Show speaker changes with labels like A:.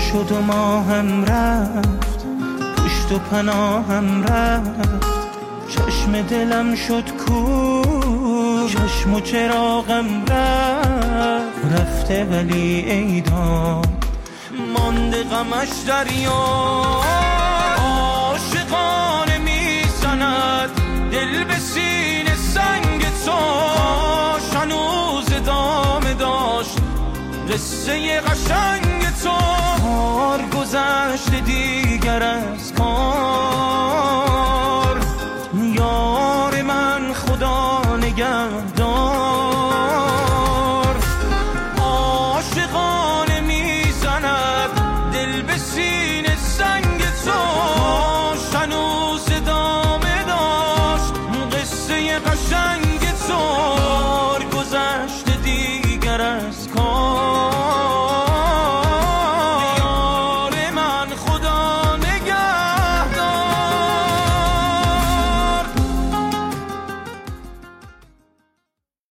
A: شد و ماهم رفت، پشت و پناهم رفت، چشم دلم شد کور، چشم و چراغم رفته ولی ایدان مانده غمش دریا. عاشقانه میزند دل به سینه سنگ تو، هنوز ادامه داشت قصه قشنگ تو. کار گذشته دیگر از کار